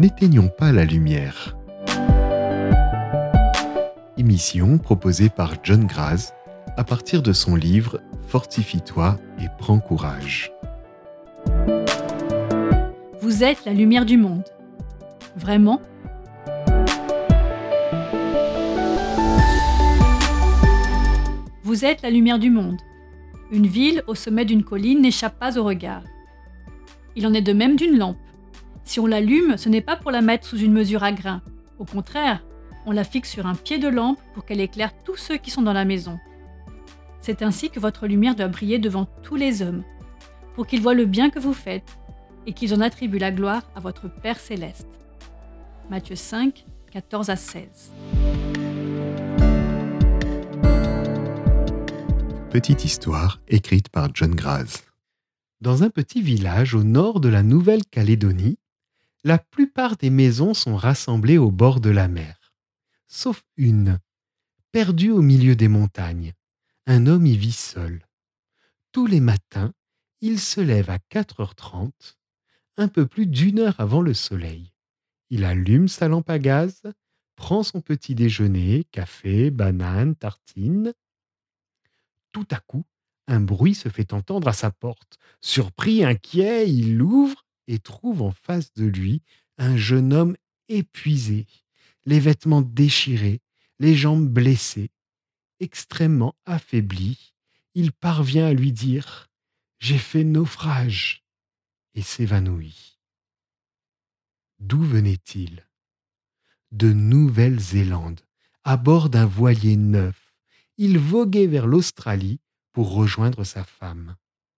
N'éteignons pas la lumière. Émission proposée par John Graz à partir de son livre « Fortifie-toi et prends courage ». Vous êtes la lumière du monde. Vraiment ? Vous êtes la lumière du monde. Une ville au sommet d'une colline n'échappe pas au regard. Il en est de même d'une lampe. Si on l'allume, ce n'est pas pour la mettre sous une mesure à grains. Au contraire, on la fixe sur un pied de lampe pour qu'elle éclaire tous ceux qui sont dans la maison. C'est ainsi que votre lumière doit briller devant tous les hommes, pour qu'ils voient le bien que vous faites et qu'ils en attribuent la gloire à votre Père céleste. Matthieu 5, 14 à 16. Petite histoire écrite par John Graz. Dans un petit village au nord de la Nouvelle-Calédonie, la plupart des maisons sont rassemblées au bord de la mer. Sauf une, perdue au milieu des montagnes. Un homme y vit seul. Tous les matins, il se lève à 4h30, un peu plus d'une heure avant le soleil. Il allume sa lampe à gaz, prend son petit déjeuner, café, banane, tartine. Tout à coup, un bruit se fait entendre à sa porte. Surpris, inquiet, il l'ouvre et trouve en face de lui un jeune homme épuisé, les vêtements déchirés, les jambes blessées. Extrêmement affaibli, il parvient à lui dire « J'ai fait naufrage » et s'évanouit. D'où venait-il ? De Nouvelle-Zélande, à bord d'un voilier neuf. Il voguait vers l'Australie pour rejoindre sa femme.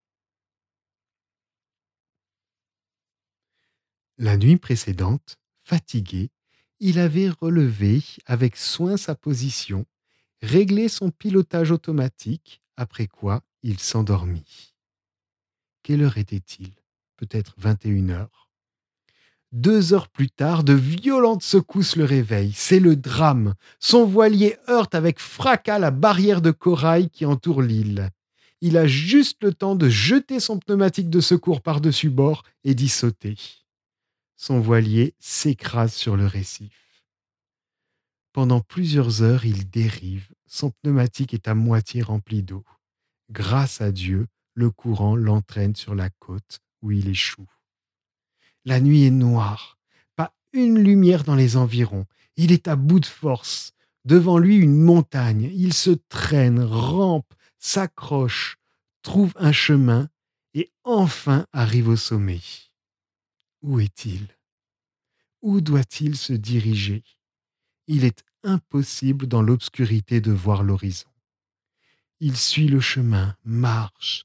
La nuit précédente, fatigué, il avait relevé avec soin sa position, réglé son pilotage automatique, après quoi il s'endormit. Quelle heure était-il ? Peut-être 21h. 2 heures plus tard, de violentes secousses le réveillent. C'est le drame. Son voilier heurte avec fracas la barrière de corail qui entoure l'île. Il a juste le temps de jeter son pneumatique de secours par-dessus bord et d'y sauter. Son voilier s'écrase sur le récif. Pendant plusieurs heures, il dérive. Son pneumatique est à moitié rempli d'eau. Grâce à Dieu, le courant l'entraîne sur la côte où il échoue. La nuit est noire, pas une lumière dans les environs. Il est à bout de force. Devant lui, une montagne. Il se traîne, rampe, s'accroche, trouve un chemin et enfin arrive au sommet. Où est-il ? Où doit-il se diriger ? Il est impossible dans l'obscurité de voir l'horizon. Il suit le chemin, marche.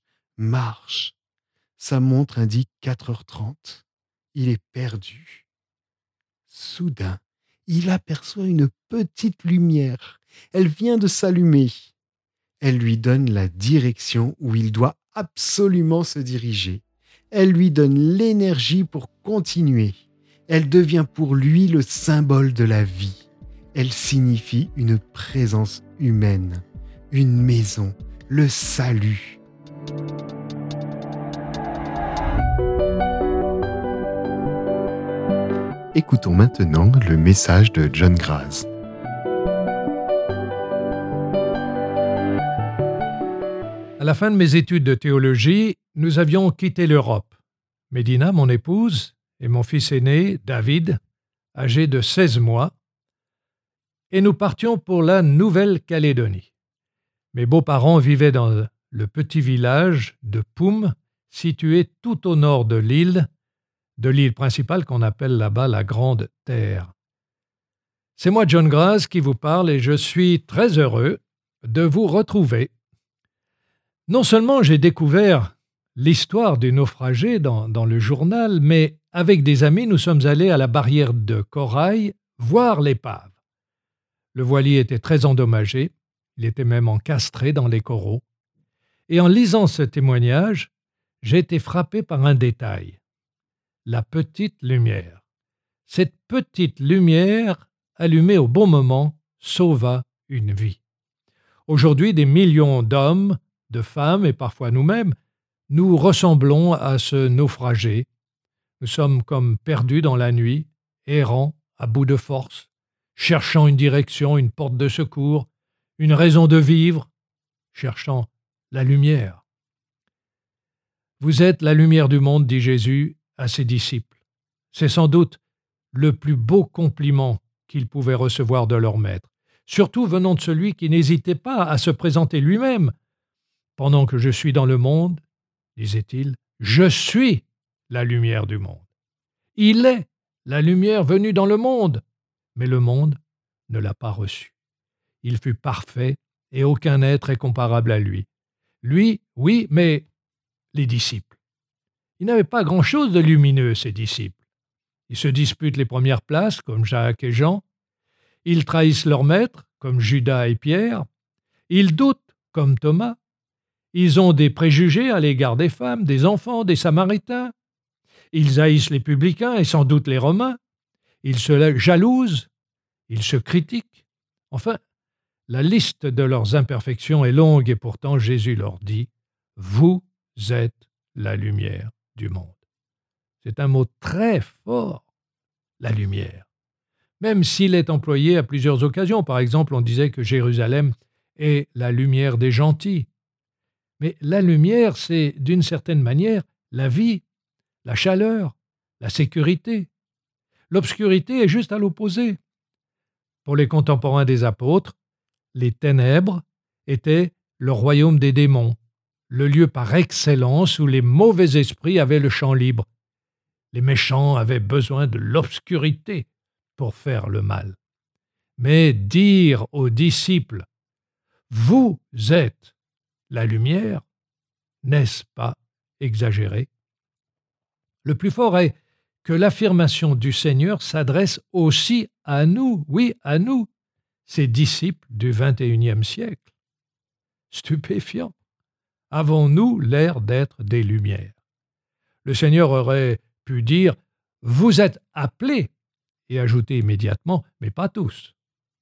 Sa montre indique 4h30. Il est perdu. Soudain, il aperçoit une petite lumière. Elle vient de s'allumer. Elle lui donne la direction où il doit absolument se diriger. Elle lui donne l'énergie pour continuer. Elle devient pour lui le symbole de la vie. Elle signifie une présence humaine, une maison, le salut. Écoutons maintenant le message de John Graz. À la fin de mes études de théologie, nous avions quitté l'Europe. Médina, mon épouse, et mon fils aîné, David, âgé de 16 mois, et nous partions pour la Nouvelle-Calédonie. Mes beaux-parents vivaient dans le petit village de Poum, situé tout au nord de l'île principale qu'on appelle là-bas la Grande Terre. C'est moi, John Graz, qui vous parle et je suis très heureux de vous retrouver. Non seulement j'ai découvert l'histoire des naufragés dans le journal, mais avec des amis, nous sommes allés à la barrière de corail voir l'épave. Le voilier était très endommagé, il était même encastré dans les coraux. Et en lisant ce témoignage, j'ai été frappé par un détail. La petite lumière. Cette petite lumière, allumée au bon moment, sauva une vie. Aujourd'hui, des millions d'hommes, de femmes et parfois nous-mêmes, nous ressemblons à ce naufragé. Nous sommes comme perdus dans la nuit errant à bout de force, cherchant une direction, une porte de secours, une raison de vivre, cherchant la lumière. Vous êtes la lumière du monde, dit Jésus à ses disciples. C'est sans doute le plus beau compliment qu'ils pouvaient recevoir de leur maître, surtout venant de celui qui n'hésitait pas à se présenter lui-même. Pendant que je suis dans le monde, disait-il, je suis la lumière du monde. Il est la lumière venue dans le monde, mais le monde ne l'a pas reçu. Il fut parfait et aucun être est comparable à lui. Lui, oui, mais les disciples. Ils n'avaient pas grand-chose de lumineux, ces disciples. Ils se disputent les premières places, comme Jacques et Jean. Ils trahissent leur maître, comme Judas et Pierre. Ils doutent, comme Thomas. Ils ont des préjugés à l'égard des femmes, des enfants, des Samaritains. Ils haïssent les publicains et sans doute les Romains. Ils se jalousent. Ils se critiquent. Enfin, la liste de leurs imperfections est longue et pourtant Jésus leur dit « Vous êtes la lumière du monde ». C'est un mot très fort, la lumière. Même s'il est employé à plusieurs occasions. Par exemple, on disait que Jérusalem est la lumière des gentils. Mais la lumière, c'est d'une certaine manière la vie, la chaleur, la sécurité. L'obscurité est juste à l'opposé. Pour les contemporains des apôtres, les ténèbres étaient le royaume des démons, le lieu par excellence où les mauvais esprits avaient le champ libre. Les méchants avaient besoin de l'obscurité pour faire le mal. Mais dire aux disciples « Vous êtes la lumière », n'est-ce pas exagéré? Le plus fort est que l'affirmation du Seigneur s'adresse aussi à nous, oui, à nous, ces disciples du XXIe siècle. Stupéfiant! Avons-nous l'air d'être des lumières? Le Seigneur aurait pu dire « Vous êtes appelés » et ajouter immédiatement « mais pas tous »,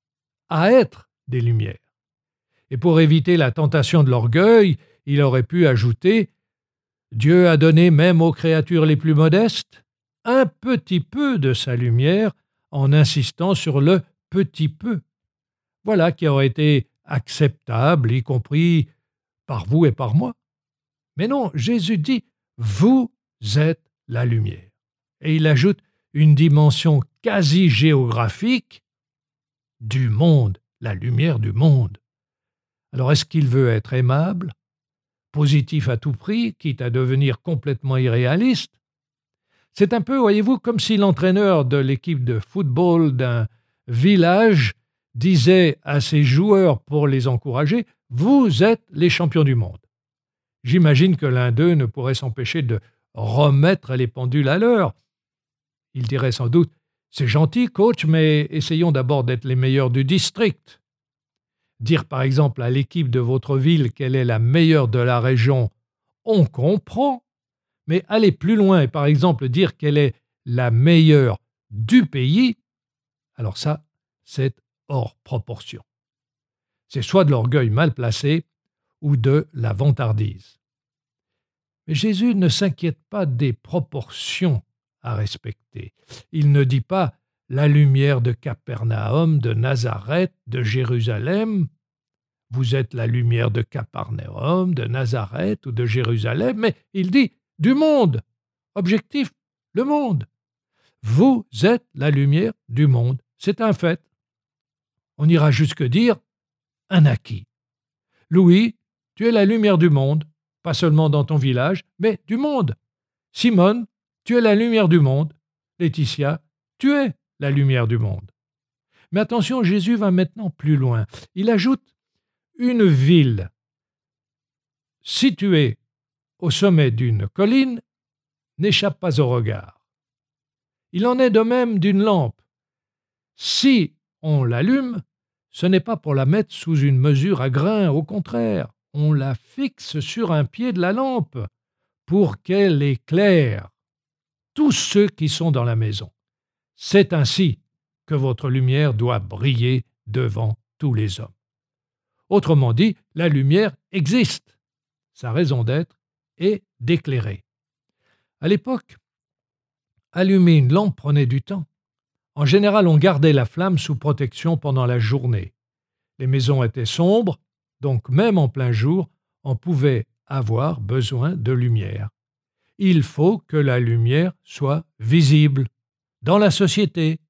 à être des lumières. Et pour éviter la tentation de l'orgueil, il aurait pu ajouter « Dieu a donné même aux créatures les plus modestes un petit peu de sa lumière en insistant sur le petit peu ». Voilà qui aurait été acceptable, y compris par vous et par moi. Mais non, Jésus dit « Vous êtes la lumière ». Et il ajoute une dimension quasi géographique du monde, la lumière du monde. Alors est-ce qu'il veut être aimable, positif à tout prix, quitte à devenir complètement irréaliste? C'est un peu, voyez-vous, comme si l'entraîneur de l'équipe de football d'un village disait à ses joueurs pour les encourager « Vous êtes les champions du monde ». J'imagine que l'un d'eux ne pourrait s'empêcher de remettre les pendules à l'heure. Il dirait sans doute « C'est gentil, coach, mais essayons d'abord d'être les meilleurs du district ». Dire par exemple à l'équipe de votre ville qu'elle est la meilleure de la région, on comprend, mais aller plus loin et par exemple dire qu'elle est la meilleure du pays, alors ça, c'est hors proportion. C'est soit de l'orgueil mal placé ou de la vantardise. Mais Jésus ne s'inquiète pas des proportions à respecter. Il ne dit pas « la lumière de Capernaum, de Nazareth, de Jérusalem ». Vous êtes la lumière de Capernaum, de Nazareth ou de Jérusalem, mais il dit « du monde ». Objectif, le monde. Vous êtes la lumière du monde. C'est un fait. On ira jusque dire un acquis. Louis, tu es la lumière du monde, pas seulement dans ton village, mais du monde. Simone, tu es la lumière du monde. Laetitia, tu es la lumière du monde. Mais attention, Jésus va maintenant plus loin. Il ajoute une ville située au sommet d'une colline n'échappe pas au regard. Il en est de même d'une lampe. Si on l'allume, ce n'est pas pour la mettre sous une mesure à grains, au contraire, on la fixe sur un pied de la lampe pour qu'elle éclaire tous ceux qui sont dans la maison. C'est ainsi que votre lumière doit briller devant tous les hommes. Autrement dit, la lumière existe. Sa raison d'être est d'éclairer. À l'époque, allumer une lampe prenait du temps. En général, on gardait la flamme sous protection pendant la journée. Les maisons étaient sombres, donc même en plein jour, on pouvait avoir besoin de lumière. Il faut que la lumière soit visible dans la société.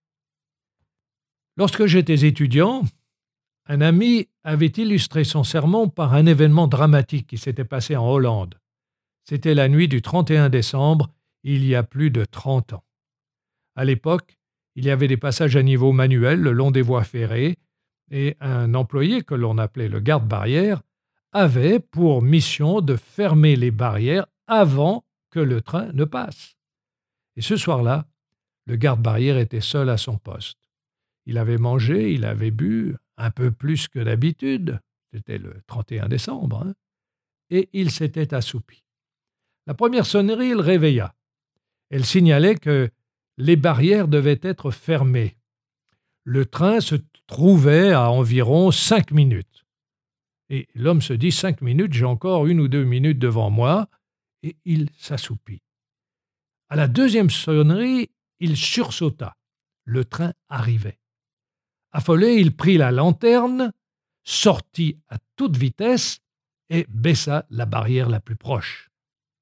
Lorsque j'étais étudiant, un ami avait illustré son sermon par un événement dramatique qui s'était passé en Hollande. C'était la nuit du 31 décembre, il y a plus de 30 ans. À l'époque, il y avait des passages à niveau manuel le long des voies ferrées et un employé que l'on appelait le garde-barrière avait pour mission de fermer les barrières avant que le train ne passe. Et ce soir-là, le garde-barrière était seul à son poste. Il avait mangé, il avait bu, un peu plus que d'habitude, c'était le 31 décembre, et il s'était assoupi. La première sonnerie le réveilla. Elle signalait que les barrières devaient être fermées. Le train se trouvait à environ 5 minutes. Et l'homme se dit, 5 minutes, j'ai encore 1 ou 2 minutes devant moi, et il s'assoupit. À la deuxième sonnerie, il sursauta. Le train arrivait. Affolé, il prit la lanterne, sortit à toute vitesse et baissa la barrière la plus proche.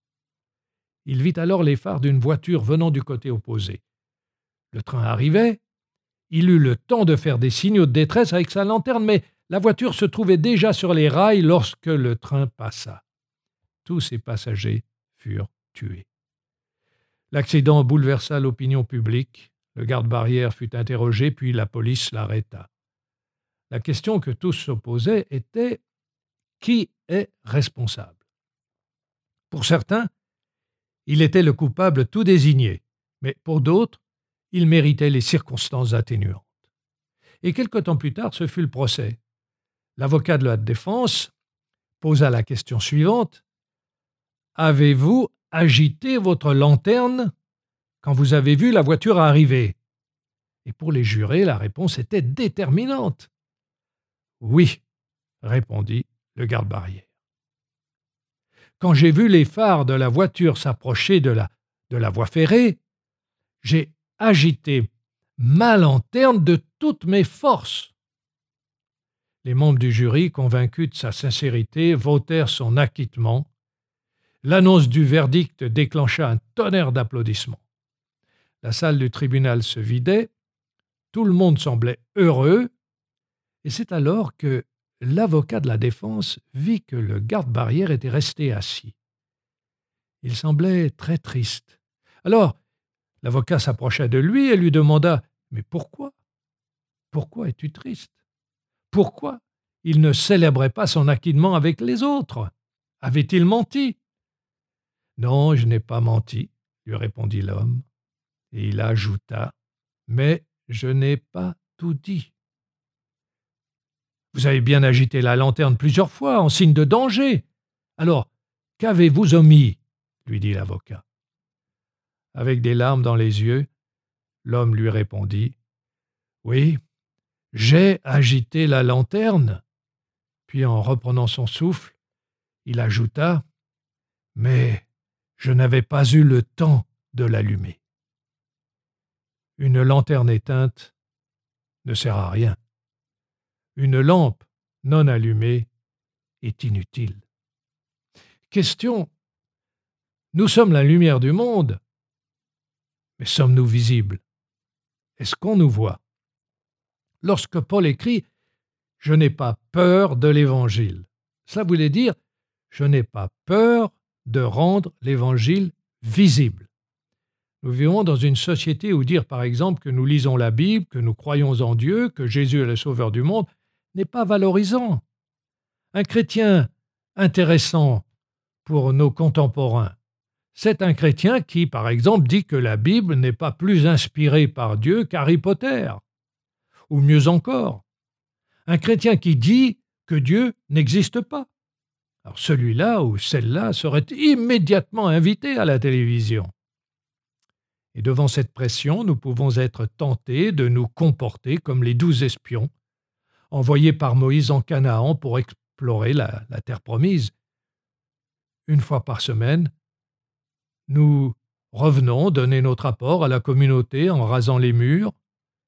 Il vit alors les phares d'une voiture venant du côté opposé. Le train arrivait. Il eut le temps de faire des signaux de détresse avec sa lanterne, mais la voiture se trouvait déjà sur les rails lorsque le train passa. Tous ses passagers furent tués. L'accident bouleversa l'opinion publique. Le garde-barrière fut interrogé, puis la police l'arrêta. La question que tous se posaient était « Qui est responsable ?» Pour certains, il était le coupable tout désigné, mais pour d'autres, il méritait les circonstances atténuantes. Et quelque temps plus tard, ce fut le procès. L'avocat de la défense posa la question suivante. « Avez-vous agité votre lanterne quand vous avez vu la voiture arriver ?» Et pour les jurés, la réponse était déterminante. « Oui », répondit le garde-barrière. « Quand j'ai vu les phares de la voiture s'approcher de la voie ferrée, j'ai agité ma lanterne de toutes mes forces. » Les membres du jury, convaincus de sa sincérité, votèrent son acquittement. L'annonce du verdict déclencha un tonnerre d'applaudissements. La salle du tribunal se vidait, tout le monde semblait heureux, et c'est alors que l'avocat de la défense vit que le garde-barrière était resté assis. Il semblait très triste. Alors, l'avocat s'approcha de lui et lui demanda « Mais pourquoi ? Pourquoi es-tu triste ? Pourquoi il ne célébrait pas son acquittement avec les autres ? Avait-il menti ?» « Non, je n'ai pas menti, » lui répondit l'homme. Et il ajouta « Mais je n'ai pas tout dit. » « Vous avez bien agité la lanterne plusieurs fois, en signe de danger. Alors, qu'avez-vous omis ?» lui dit l'avocat. Avec des larmes dans les yeux, l'homme lui répondit « Oui, j'ai agité la lanterne. » Puis en reprenant son souffle, il ajouta « Mais je n'avais pas eu le temps de l'allumer. » Une lanterne éteinte ne sert à rien. Une lampe non allumée est inutile. Question. Nous sommes la lumière du monde, mais sommes-nous visibles? Est-ce qu'on nous voit? Lorsque Paul écrit « Je n'ai pas peur de l'Évangile », cela voulait dire « Je n'ai pas peur de rendre l'Évangile visible ». Nous vivons dans une société où dire par exemple que nous lisons la Bible, que nous croyons en Dieu, que Jésus est le sauveur du monde, n'est pas valorisant. Un chrétien intéressant pour nos contemporains, c'est un chrétien qui, par exemple, dit que la Bible n'est pas plus inspirée par Dieu qu'Harry Potter. Ou mieux encore, un chrétien qui dit que Dieu n'existe pas. Alors celui-là ou celle-là serait immédiatement invité à la télévision. Et devant cette pression, nous pouvons être tentés de nous comporter comme les 12 espions envoyés par Moïse en Canaan pour explorer la terre promise. Une fois par semaine, nous revenons donner notre apport à la communauté en rasant les murs,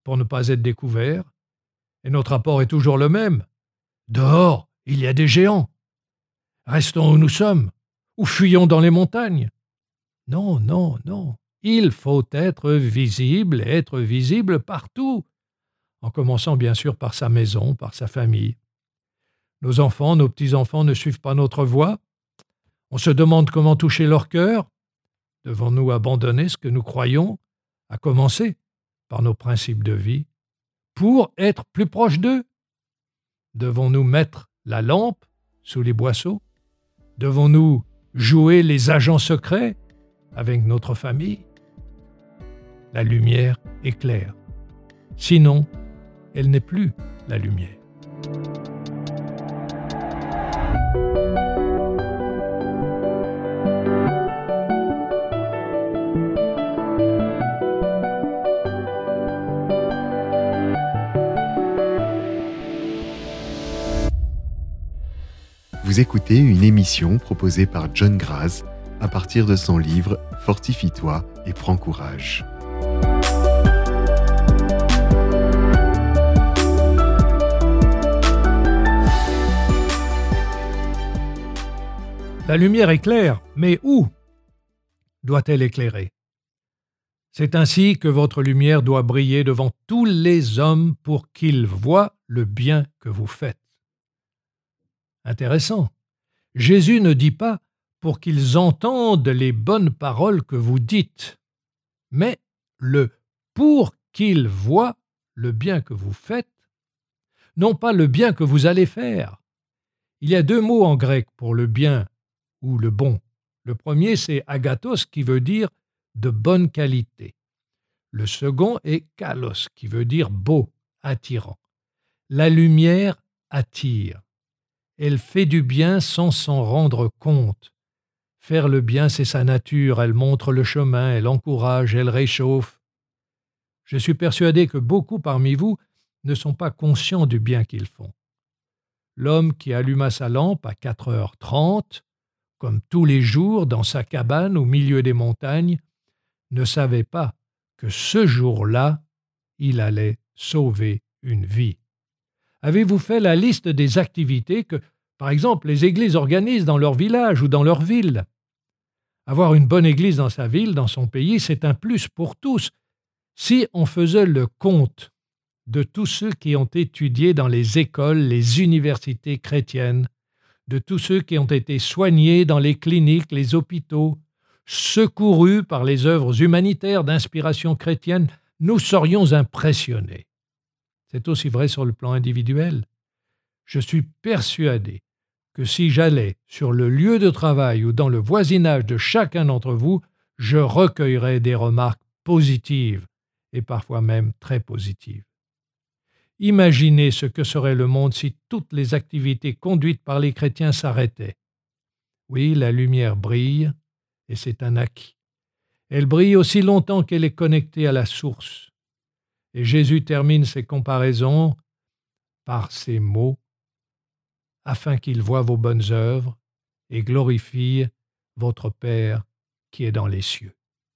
pour ne pas être découverts, et notre rapport est toujours le même. Dehors, il y a des géants. Restons où nous sommes, ou fuyons dans les montagnes. Non, non, non. Il faut être visible et être visible partout, en commençant bien sûr par sa maison, par sa famille. Nos enfants, nos petits-enfants ne suivent pas notre voie. On se demande comment toucher leur cœur. Devons-nous abandonner ce que nous croyons, à commencer par nos principes de vie, pour être plus proches d'eux? Devons-nous mettre la lampe sous les boisseaux? Devons-nous jouer les agents secrets avec notre famille? La lumière éclaire. Sinon, elle n'est plus la lumière. Vous écoutez une émission proposée par John Graz à partir de son livre « Fortifie-toi et prends courage ». La lumière éclaire, mais où doit-elle éclairer? C'est ainsi que votre lumière doit briller devant tous les hommes pour qu'ils voient le bien que vous faites. Intéressant. Jésus ne dit pas pour qu'ils entendent les bonnes paroles que vous dites, mais le pour qu'ils voient le bien que vous faites, non pas le bien que vous allez faire. Il y a deux mots en grec pour le bien ou le bon. Le premier, c'est agathos, qui veut dire de bonne qualité. Le second est kalos, qui veut dire beau, attirant. La lumière attire. Elle fait du bien sans s'en rendre compte. Faire le bien, c'est sa nature, elle montre le chemin, elle encourage, elle réchauffe. Je suis persuadé que beaucoup parmi vous ne sont pas conscients du bien qu'ils font. L'homme qui alluma sa lampe à 4h30, comme tous les jours dans sa cabane au milieu des montagnes, ne savait pas que ce jour-là, il allait sauver une vie. Avez-vous fait la liste des activités que, par exemple, les églises organisent dans leur village ou dans leur ville? Avoir une bonne église dans sa ville, dans son pays, c'est un plus pour tous. Si on faisait le compte de tous ceux qui ont étudié dans les écoles, les universités chrétiennes, de tous ceux qui ont été soignés dans les cliniques, les hôpitaux, secourus par les œuvres humanitaires d'inspiration chrétienne, nous serions impressionnés. C'est aussi vrai sur le plan individuel. Je suis persuadé que si j'allais sur le lieu de travail ou dans le voisinage de chacun d'entre vous, je recueillerais des remarques positives et parfois même très positives. Imaginez ce que serait le monde si toutes les activités conduites par les chrétiens s'arrêtaient. Oui, la lumière brille, et c'est un acquis. Elle brille aussi longtemps qu'elle est connectée à la source. Et Jésus termine ses comparaisons par ces mots, afin qu'il voie vos bonnes œuvres et glorifie votre Père qui est dans les cieux.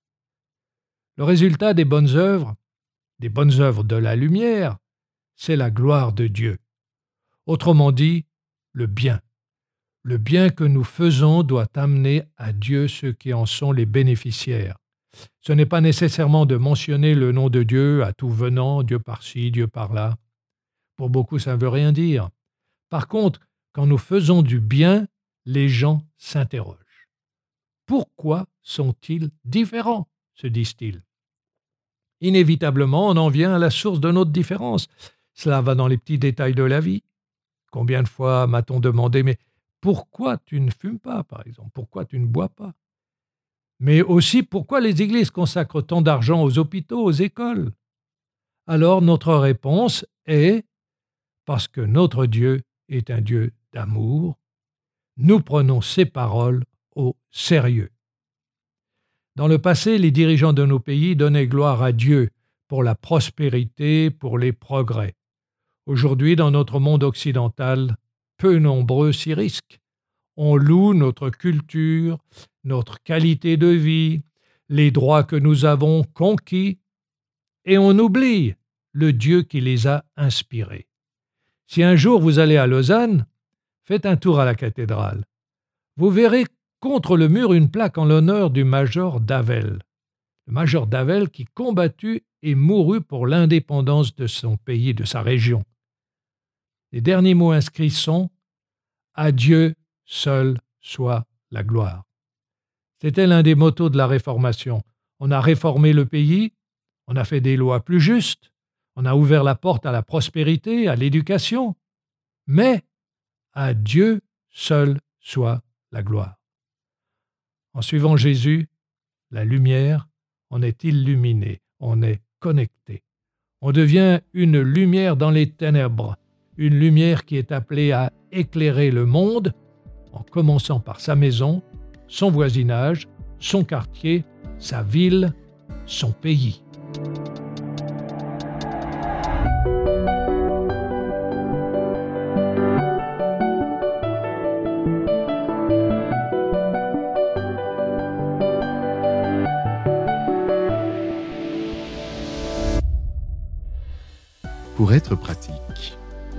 Le résultat des bonnes œuvres de la lumière, c'est la gloire de Dieu. Autrement dit, le bien. Le bien que nous faisons doit amener à Dieu ceux qui en sont les bénéficiaires. Ce n'est pas nécessairement de mentionner le nom de Dieu à tout venant, Dieu par-ci, Dieu par-là. Pour beaucoup, ça ne veut rien dire. Par contre, quand nous faisons du bien, les gens s'interrogent. Pourquoi sont-ils différents, se disent-ils? Inévitablement, on en vient à la source de notre différence. Cela va dans les petits détails de la vie. Combien de fois m'a-t-on demandé « Mais pourquoi tu ne fumes pas, par exemple? Pourquoi tu ne bois pas ?» Mais aussi, pourquoi les églises consacrent tant d'argent aux hôpitaux, aux écoles? Alors notre réponse est « Parce que notre Dieu est un Dieu d'amour, nous prenons ses paroles au sérieux. » Dans le passé, les dirigeants de nos pays donnaient gloire à Dieu pour la prospérité, pour les progrès. Aujourd'hui, dans notre monde occidental, peu nombreux s'y risquent. On loue notre culture, notre qualité de vie, les droits que nous avons conquis, et on oublie le Dieu qui les a inspirés. Si un jour vous allez à Lausanne, faites un tour à la cathédrale. Vous verrez contre le mur une plaque en l'honneur du major Davel. Le major Davel qui combattit et mourut pour l'indépendance de son pays, de sa région. Les derniers mots inscrits sont « À Dieu seul soit la gloire ». C'était l'un des mottos de la Réformation. On a réformé le pays, on a fait des lois plus justes, on a ouvert la porte à la prospérité, à l'éducation, mais à Dieu seul soit la gloire. En suivant Jésus, la lumière, on est illuminé, on est connecté. On devient une lumière dans les ténèbres, une lumière qui est appelée à éclairer le monde, en commençant par sa maison, son voisinage, son quartier, sa ville, son pays. Pour être pratique.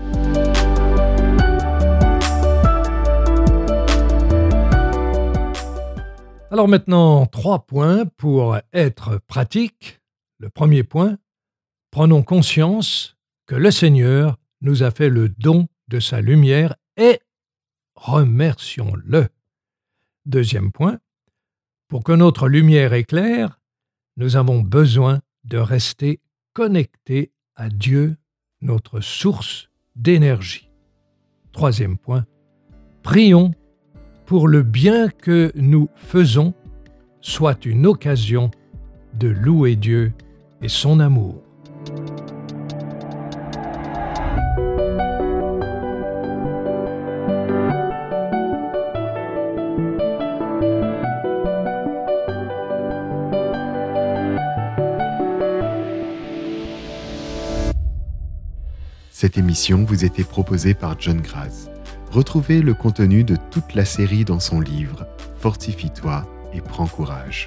Alors maintenant, 3 points pour être pratique. Le premier point, prenons conscience que le Seigneur nous a fait le don de sa lumière et remercions-le. Deuxième point, pour que notre lumière éclaire, nous avons besoin de rester connectés à Dieu, notre source d'énergie. Troisième point, prions pour le bien que nous faisons soit une occasion de louer Dieu et son amour. Cette émission vous était proposée par John Graz. Retrouvez le contenu de toute la série dans son livre « Fortifie-toi et prends courage ».